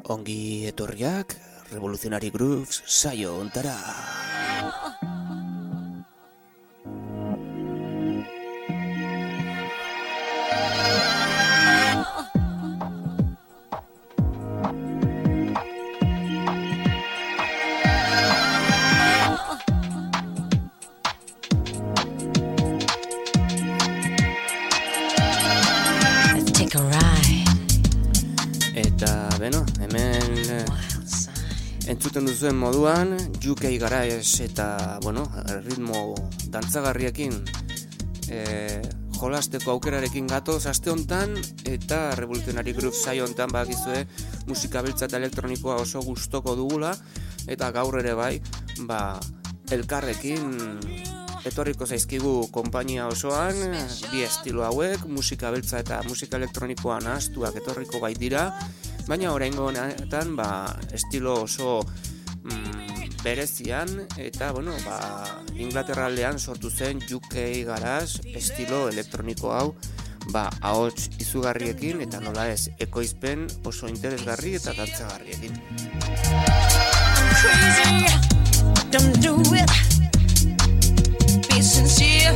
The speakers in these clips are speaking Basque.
Ongi etorriak Revolutionary Grooves saio ontara. Entzuten duzuen moduan, UK Garage eta, ritmo dantzagarriekin jolasteko aukerarekin gatoz aste hontan, eta Revolutionary Groove saio hontan bakizue musika beltza eta elektronikoa oso gustoko dugula, eta gaur ere bai, elkarrekin etorriko zaizkigu konpainia osoan, bi estilo hauek, musika beltza eta musika elektronikoa nahastuak etorriko bait dira, baina oraingo honetan estilo oso berezian eta Inglaterra aldean sortu zen UK Garage estilo elektroniko hau ahots izugarriekin eta nola ez ekoizpen oso interesgarri eta dantzagarriekin. Don't do it. Be sincere.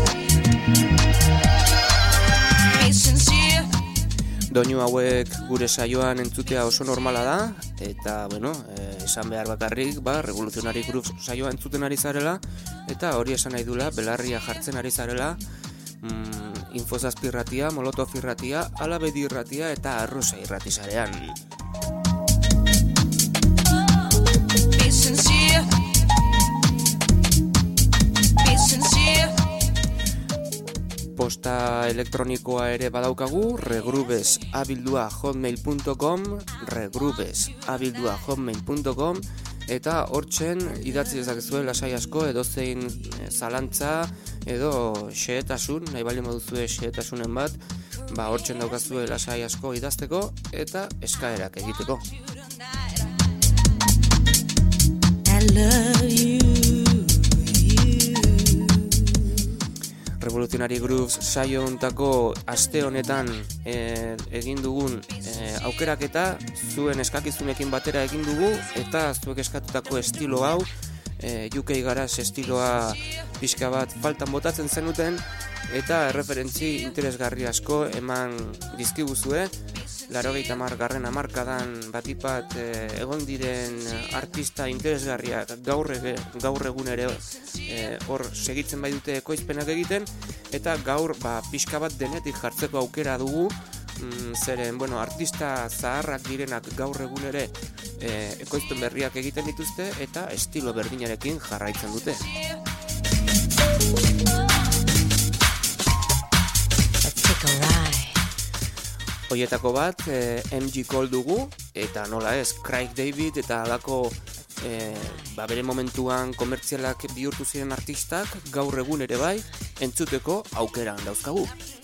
Be sincere. Doinu hauek gure saioan entzutea oso normala da, eta, esan behar bakarrik, Revolutionary Grooves saioa entzuten ari zarela, eta hori esan nahi dula, belarria jartzen ari zarela, Infozazpi irratia, Molotov irratia, Alabedi irratia eta Arrosa irrati zarean. Be sincere. Be sincere. Posta elektronikoa ere badaukagu, regrooves@hotmail.com, regrooves@hotmail.com, eta hortzen idatzi dezakezue lasai asko edozein zalantza edo xehetasun, nahi bali moduzue xehetasunen bat, hortzen daukazue lasai asko idazteko eta eskaerak egiteko. I love you. Revolutionary Grooves saio hontako aste honetan egin dugun aukeraketa zuen eskakizunekin batera egin dugu, eta zuek eskatutako estilo hau, UK Garage estiloa pixka bat faltan botatzen zenuten, eta referentzi interesgarri asko eman dizkiguzue. 80. hamarkadan batipat egon diren artista interesgarriak gaur egun ere hor segitzen bai dute ekoizpenak egiten, eta gaur pixka bat denetik jartzeko aukera dugu, zeren artista zaharrak direnak gaur egun ere ekoizpen berriak egiten dituzte eta estilo berdinarekin jarraitzen dute. Hoietako bat, MG Cole dugu, eta nola ez, Craig David eta alako bere momentuan komertzialak bihurtu ziren artistak gaur egun ere bai entzuteko aukeran dauzkagu.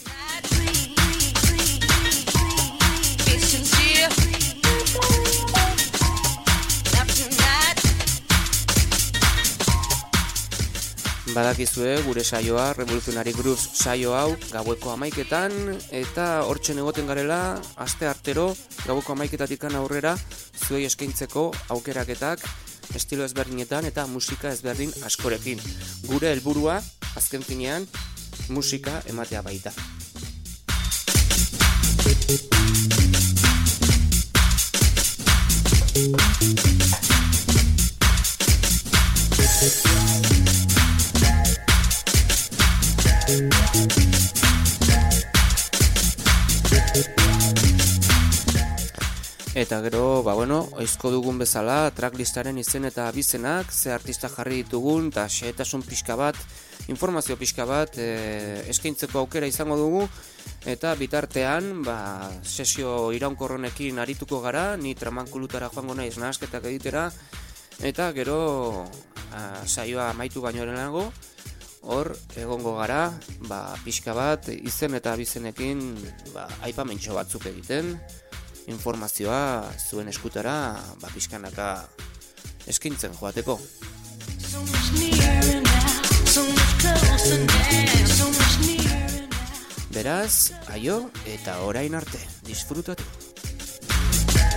Badakizue gure saioa, Revolutionary Grooves saio hau, gaueko 11etan, eta hortzen egoten garela, aste artero, gaueko 11etatik aurrera, zuei eskaintzeko aukeraketak, estilo ezberdinetan eta musika ezberdin askorekin. Gure helburua, azken finean, musika ematea baita. Eta gero, oizko dugun bezala, tracklistaren izen eta abizenak, ze artista jarri ditugun, eta xehetasun pixka bat, informazio pixka bat, eskaintzeko aukera izango dugu, eta bitartean, sesio iraunkorronekin arituko gara, ni tramankulutara joango naiz nahasketak egitera, eta gero, saioa amaitu baino lehenago, hor egongo gara, pixka bat, izen eta abizenekin, aipamentxo batzuk egiten, informazioa zuen eskutara pixkanaka eskaintzen joateko. Beraz, aio eta orain arte, disfrutatu.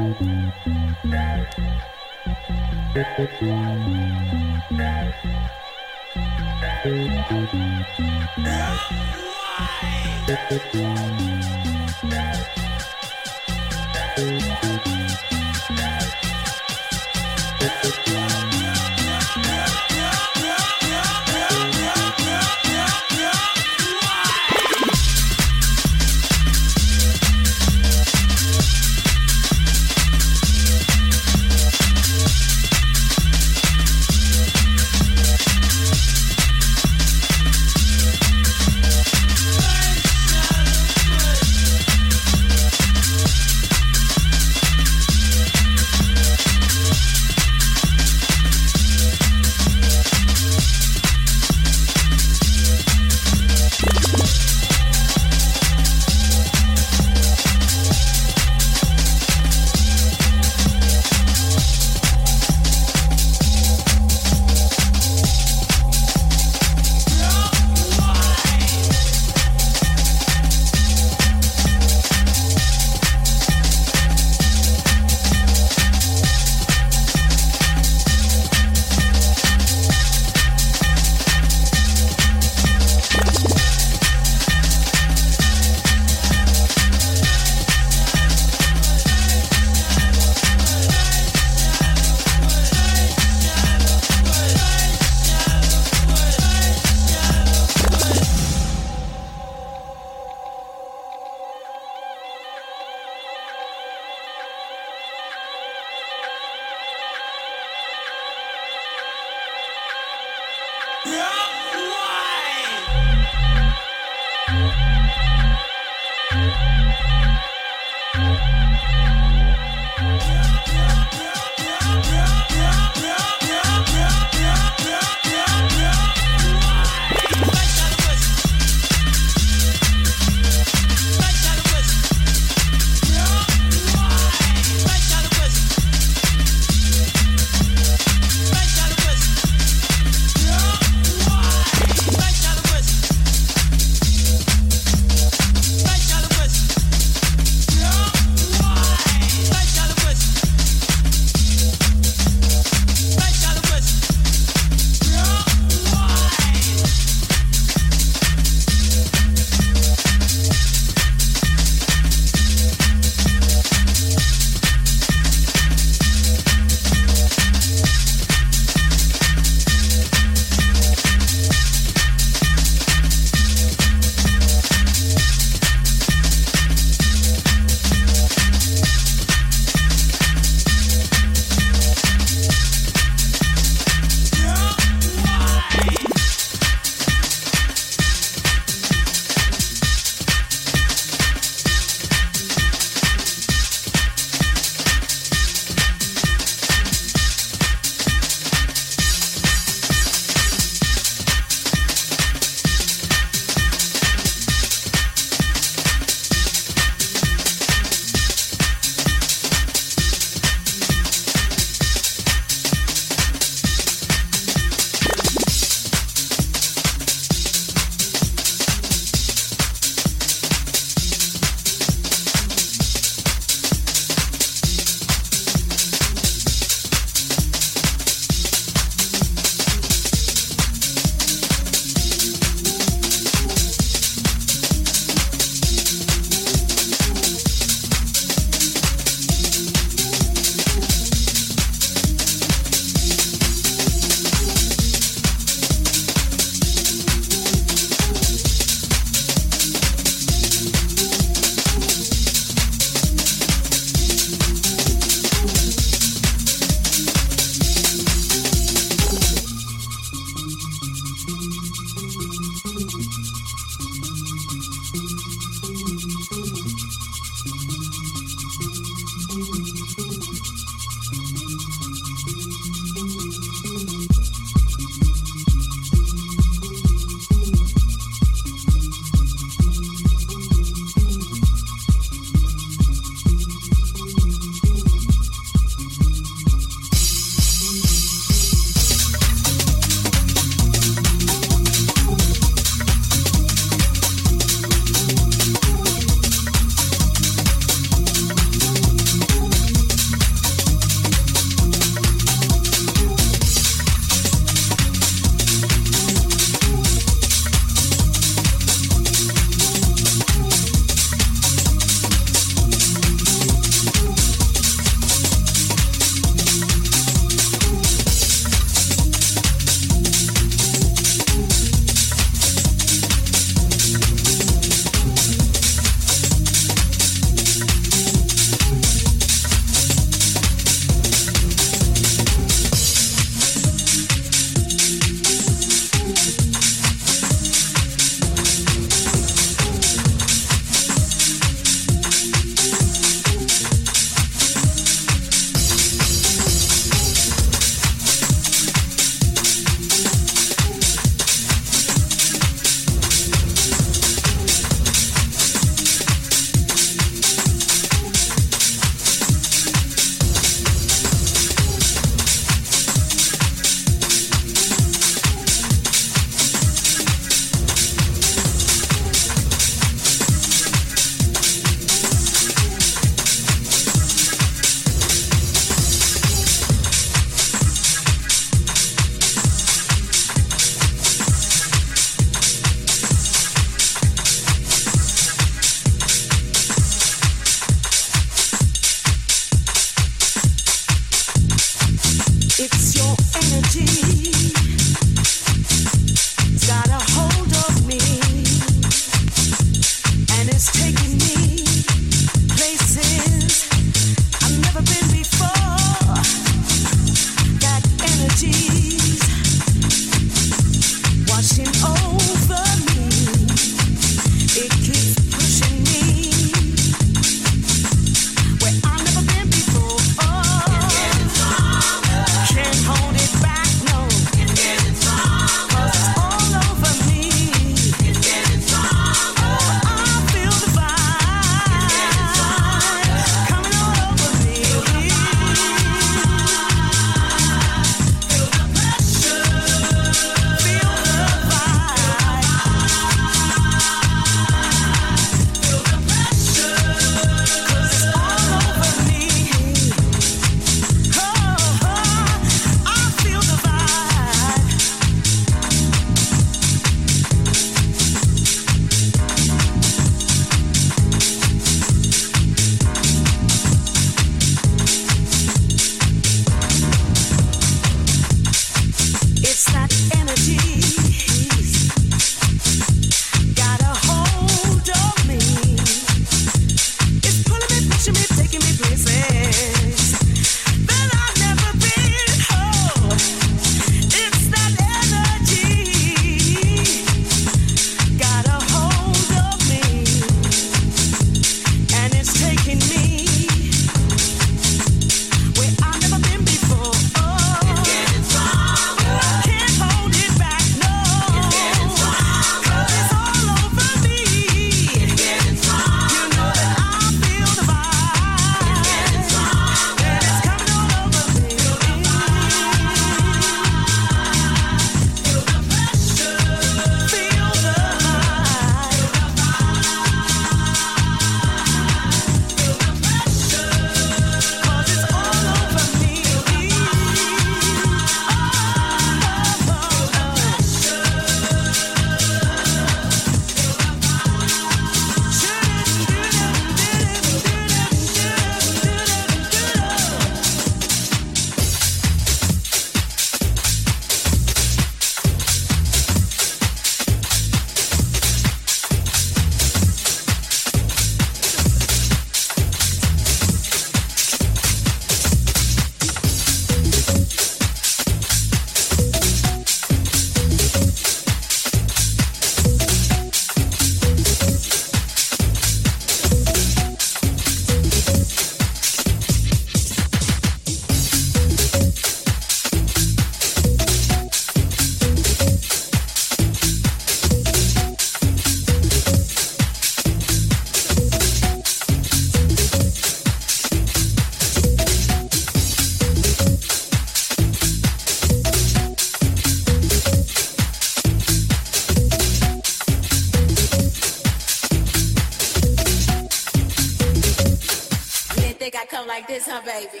think I come like this, huh, baby?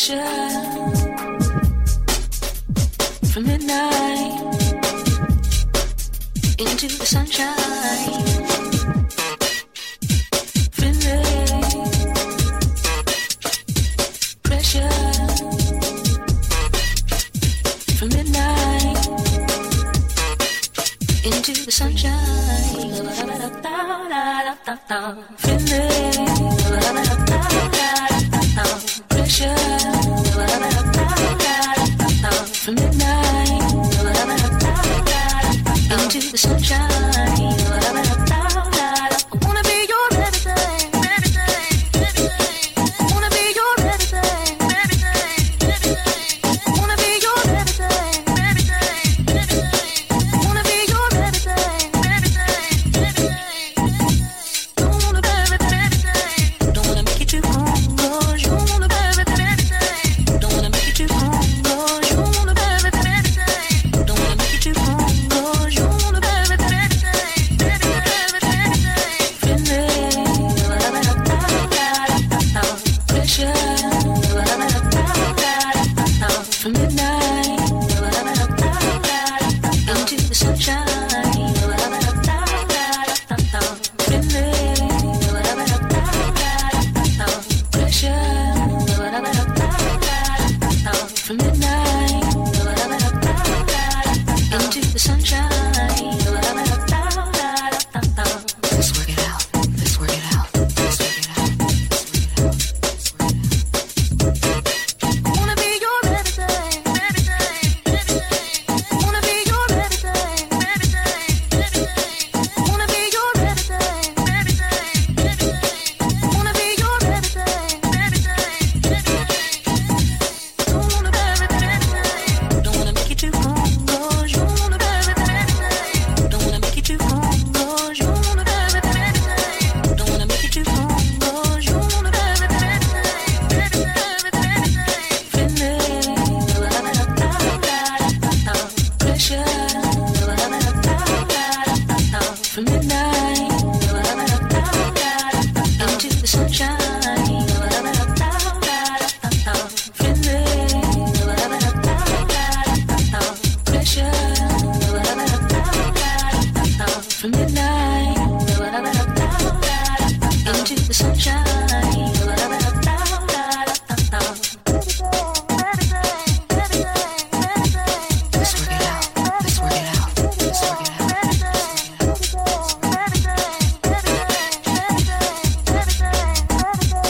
From midnight into the sunshine, feeling pressure. From midnight into the sunshine, feeling pressure. From midnight into the sunshine, I wanna be your everything, everything, everything. I wanna be your everything, everything, everything. I wanna be your everything, everything, everything. I wanna be your everything, everything, everything. Don't wanna be everything, everything. Don't wanna make it too cold, 'cause you wanna be everything, everything. Don't wanna make it too cold, 'cause you wanna be everything, everything. Don't wanna make it too cold, 'cause you wanna be everything, everything, everything, everything. Feeling pressure from midnight into the sunshine, feeling pressure from midnight into the sunshine. Let's work it out. Let's work it out. Let's work it out. I wanna be your everything, everything, everything. I wanna be your everything, everything, everything. I wanna be your everything, everything, everything. I wanna be your everything, everything, everything. Don't wanna be everything, everything. Don't wanna make it too cold, 'cause you wanna be everything, everything. Don't wanna make it too cold, 'cause you wanna be everything, everything. Don't wanna make it too cold, 'cause you wanna be everything, everything, everything, everything. Feeling pressure from midnight into the sunshine, feeling pressure from midnight into the sunshine. Let's work it out. Let's work it out. Let's work it out. Let's work it out.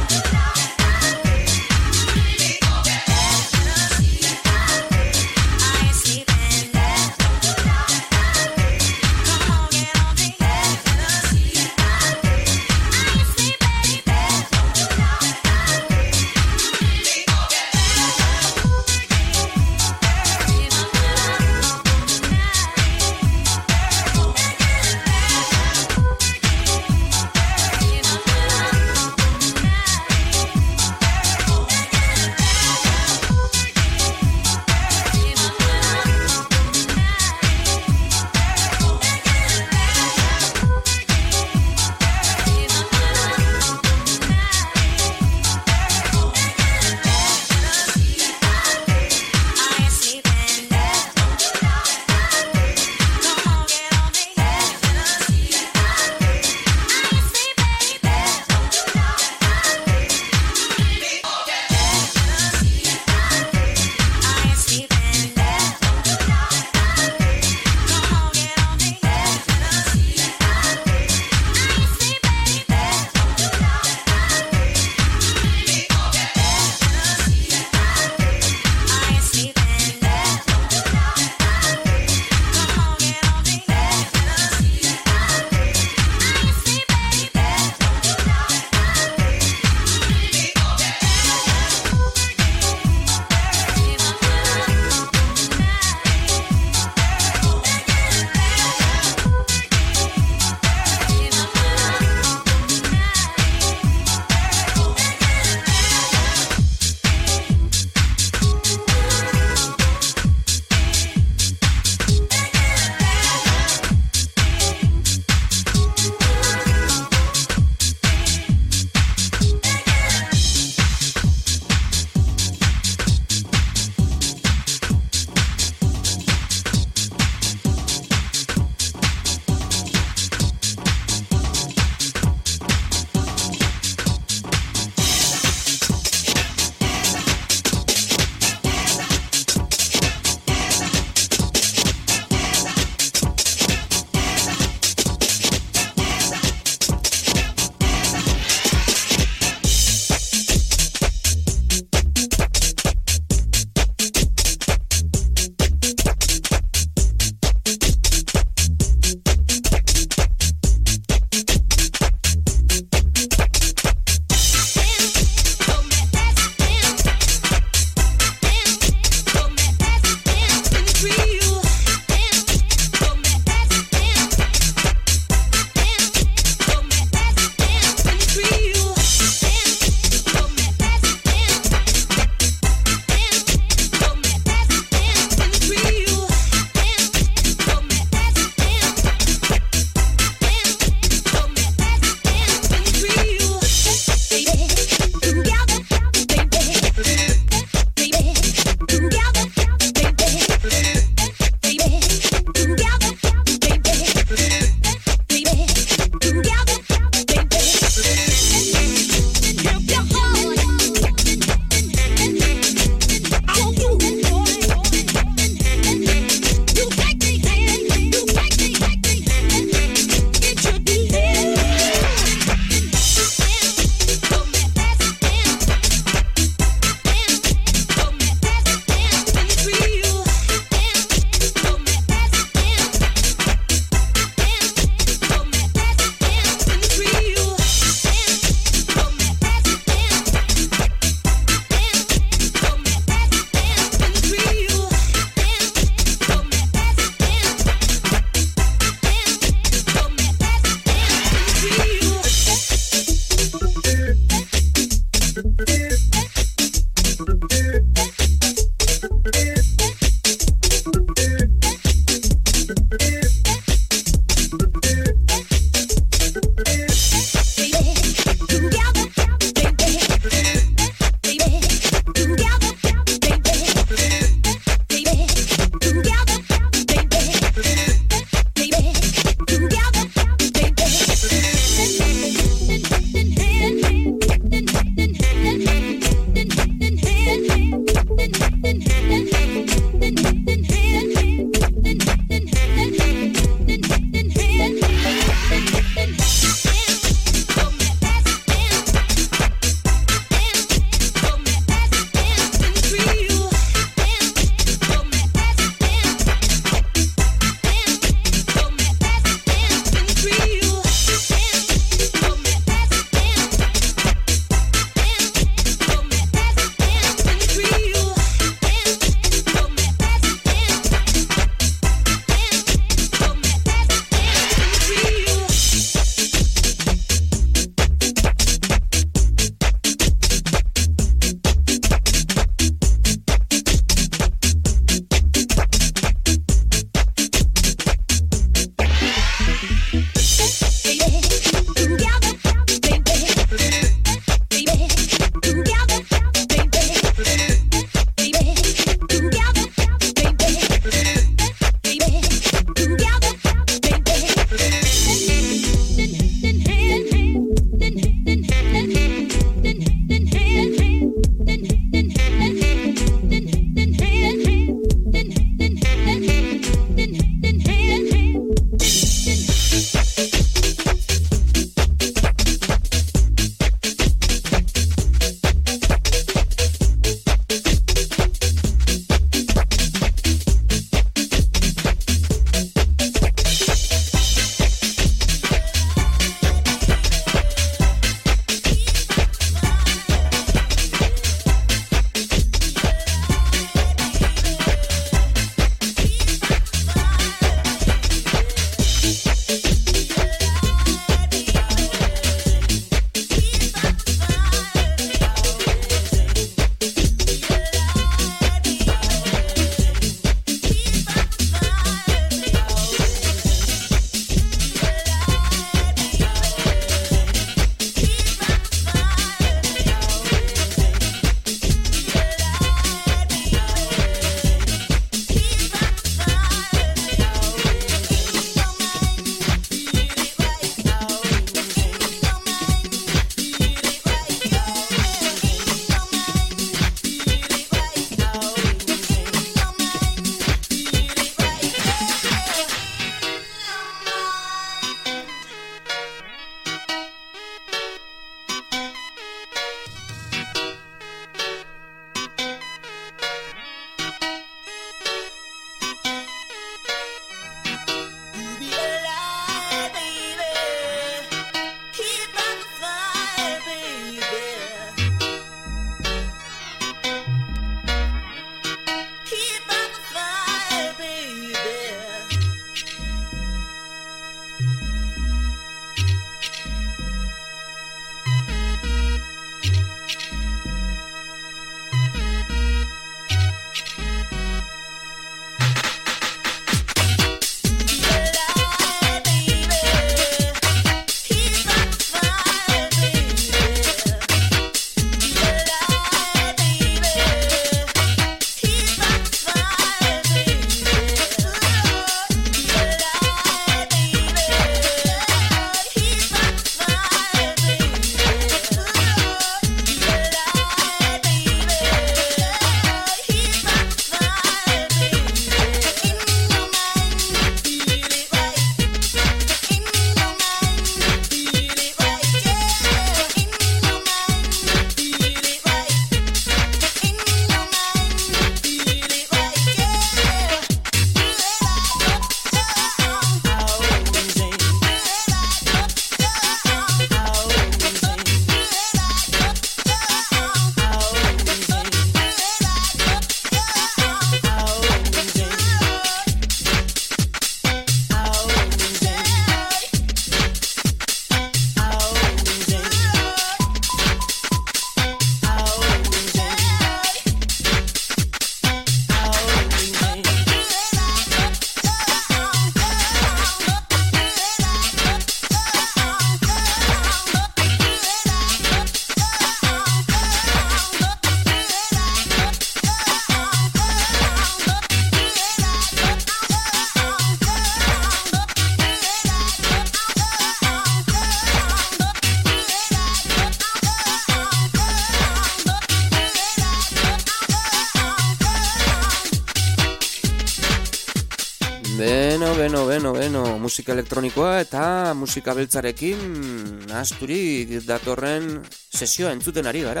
Beno, musika elektronikoa eta musika beltzarekin asturik datorren sesioa entzuten ari gara.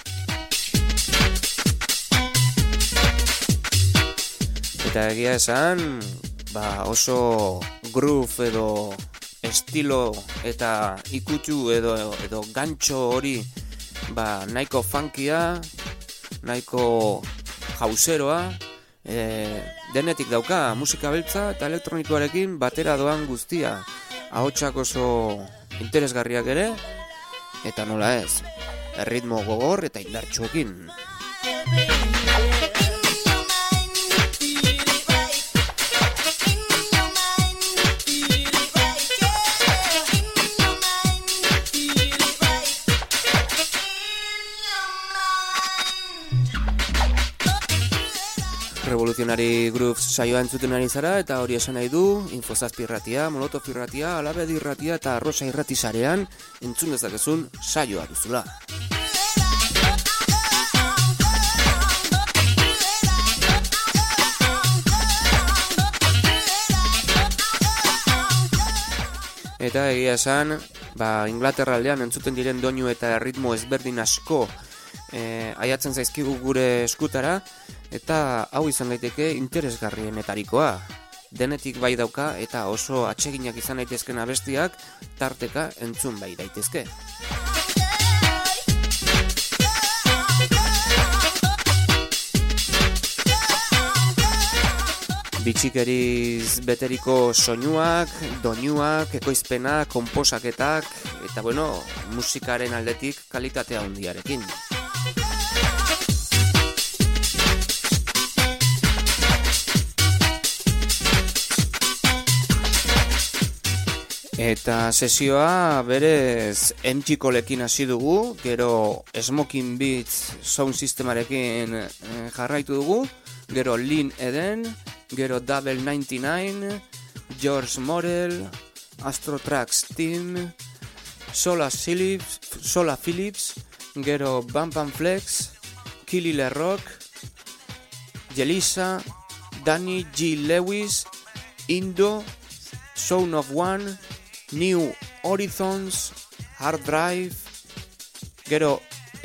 Eta egia esan, oso groove edo estilo eta ikutsu edo gantxo hori nahiko funkia, nahiko hauseroa, denetik dauka musika beltza eta elektronikoarekin batera doan guztia. Ahotsak oso interesgarriak ere, eta nola ez, erritmo gogor eta indartsuekin. Revolutionary Grooves saioa entzuten ari zara eta hori esan nahi du Info7 irratia, Molotov irratia, Alabedi irratia eta Arrosa irrati sarean entzun dezakezun saioa duzula. Eta egia esan, Inglaterra aldean entzuten diren doinu eta erritmo ezberdin asko aiatzen zaizkigu gure eskutara, eta hau izan daiteke interesgarrienetarikoa. Denetik bai dauka eta oso atseginak izan daitezken abestiak tarteka entzun bai daitezke. Bitxikeriz beteriko soinuak, doinuak, ekoizpenak, konposaketak, eta musikaren aldetik kalitatea handiarekin. Eta sesioa berez MG Colekin hasi dugu, gero Smoking Beats sound sistemarekin jarraitu dugu, gero Lynn Eden, gero Double 99, George Morel, Astro Tracks Team, Sola Phillips, gero Bam Bam Flex, Killy LeRock, Jelisa, Danny G. Lewis, Indo, Sound of One, New Horizons, Hard Drive, gero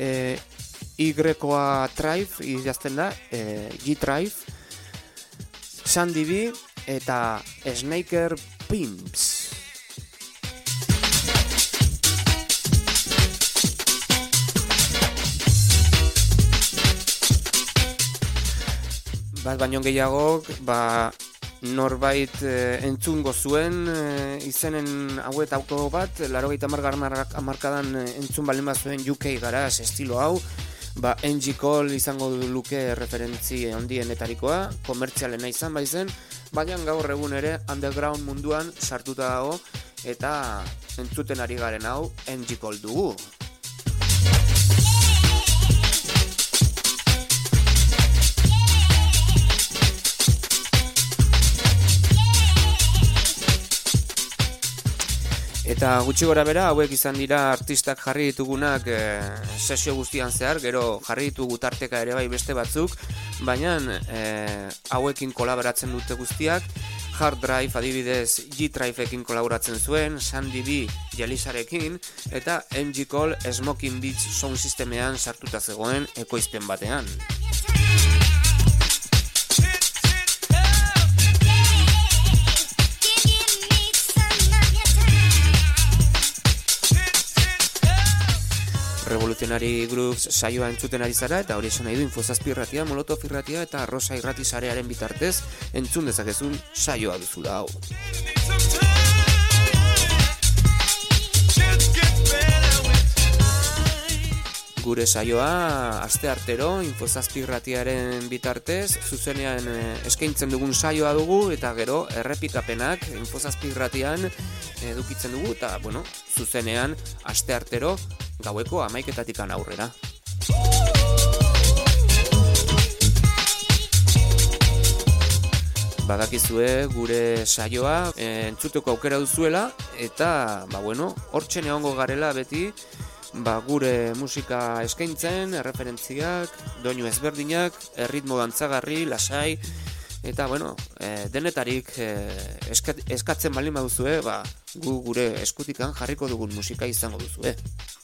Y-a Tribe, idazten da, G-Tribe, Sandy B eta Snaker Pimps. Bat baino gehiagok, norbait entzungo zuen izenen hauetako bat, 80. hamarkadan entzun baldin bazuen UK Garage estilo hau, NG Cole izango luke referentzi handienetarikoa, komertzialena izan baizen, baina gaur egun ere underground munduan sartuta dago eta entzuten ari garen hau NG Cole dugu. Eta gutxi gora bera, hauek izan dira artistak jarri ditugunak sesio guztian zehar, gero jarri ditugu tarteka ere bai beste batzuk, baina hauekin kolaboratzen dute guztiak. Hard Drive adibidez G-Driveekin kolaboratzen zuen, Sandy B Jelisarekin, eta MG Cole Smoking Beats sound sistemean sartuta zegoen ekoizpen batean. Revolutionary Grooves saioa entzuten ari zara eta hori esan nahi du Info7 irratia, Molotov irratia eta Arrosa irrati sarearen bitartez entzun dezakezun saioa duzula hau. Gure saioa asteartero Info7 irratiaren bitartez zuzenean eskaintzen dugun saioa dugu eta gero errepikapenak Info7 irratian edukitzen dugu eta zuzenean asteartero gaueko 11:00 aurrera. Badakizue gure saioa entzuteko aukera duzuela eta hortzen egongo garela beti gure musika eskaintzen, erreferentziak, doinu ezberdinak, erritmo dantzagarri, lasai Eta, bueno, denetarik eskatzen baldin baduzue, gu gure eskutikan jarriko dugun musika izango duzue.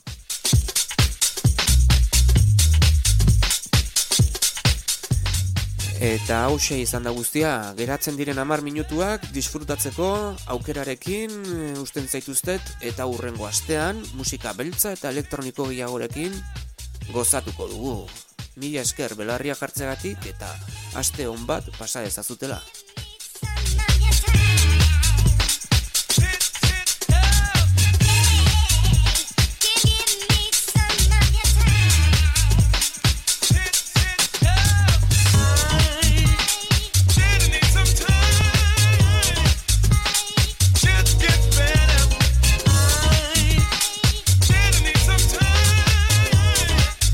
Eta hauxe izan da guztia, geratzen diren 10 minutuak disfrutatzeko aukerarekin usten zaituztet eta hurrengo astean musika beltza eta elektroniko gehiagorekin gozatuko dugu. Mila esker belarria jartzegatik eta aste on bat pasa dezazutela.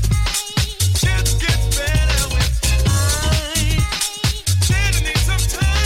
Some time.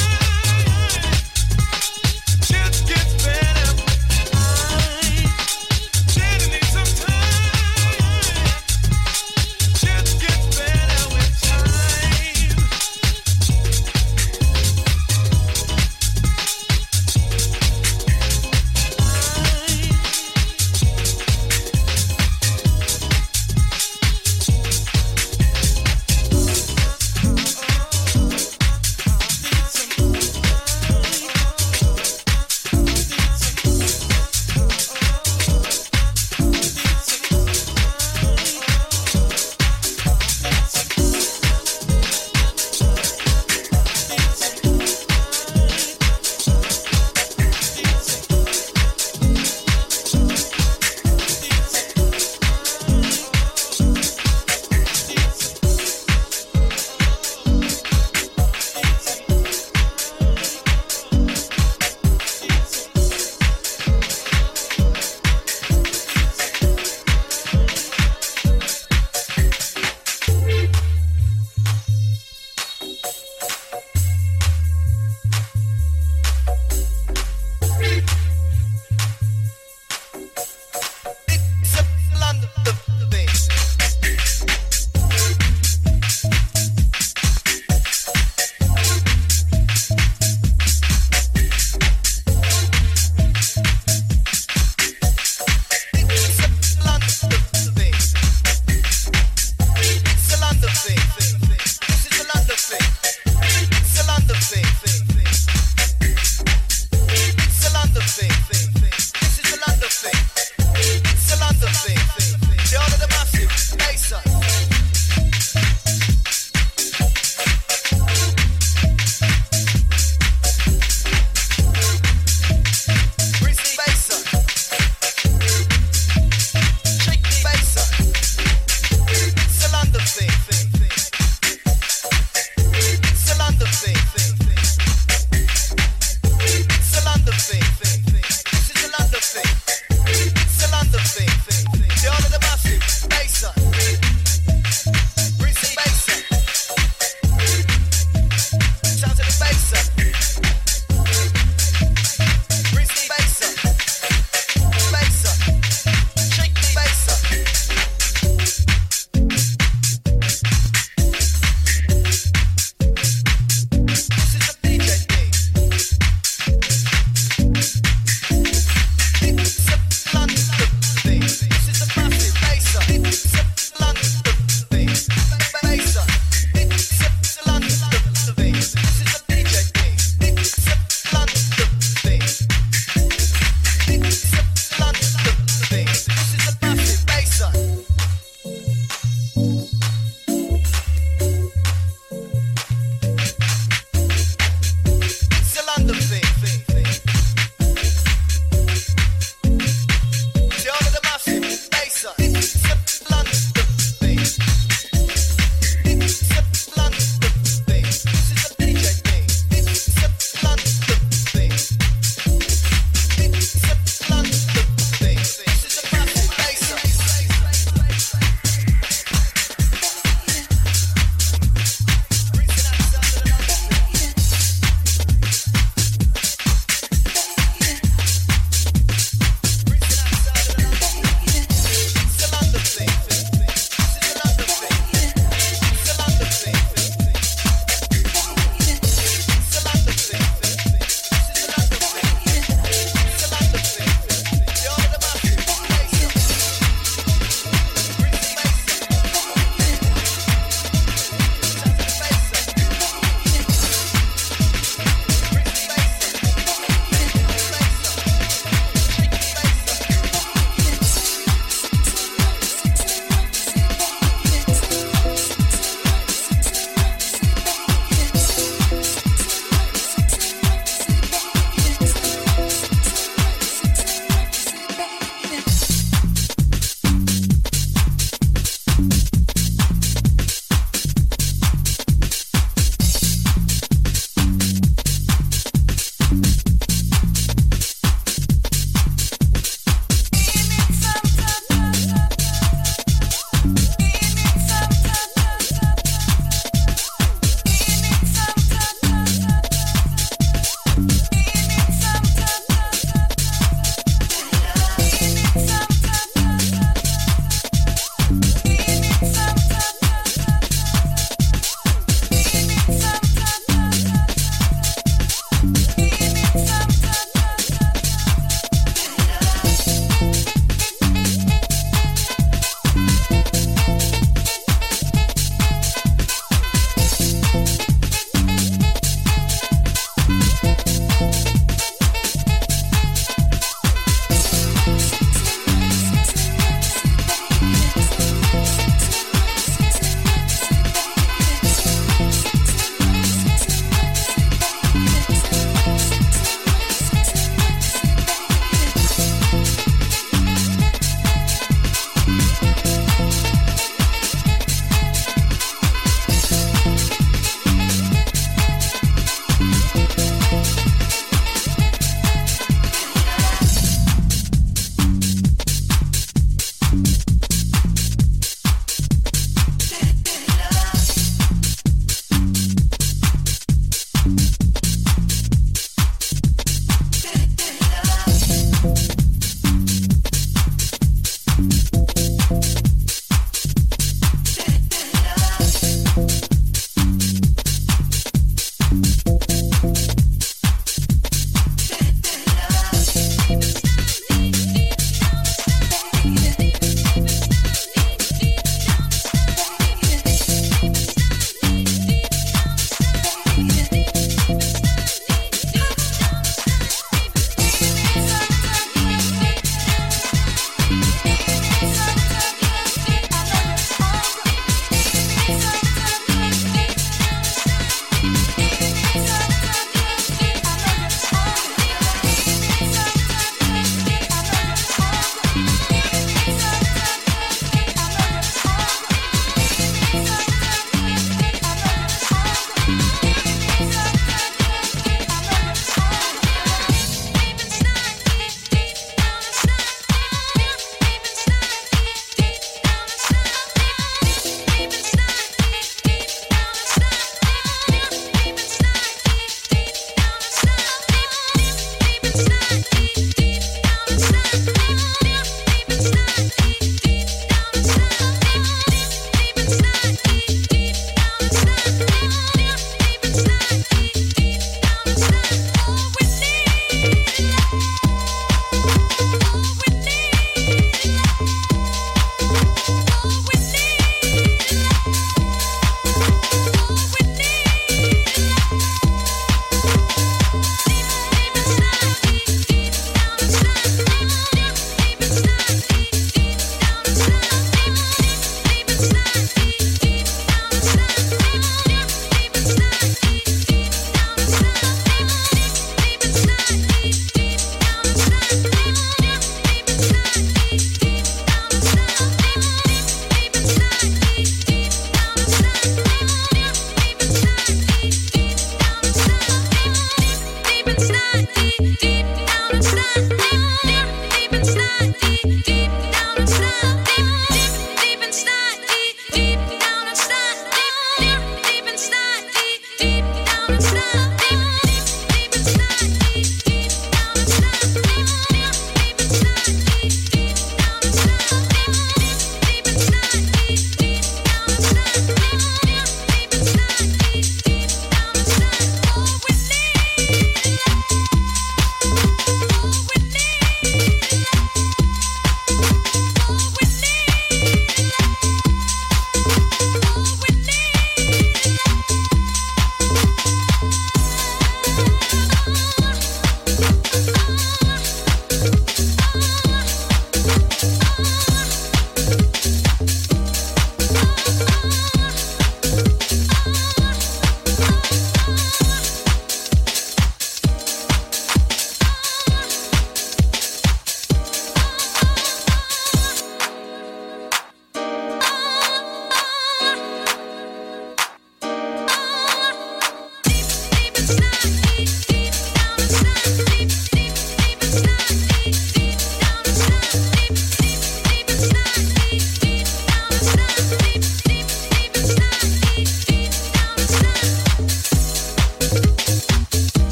tonight.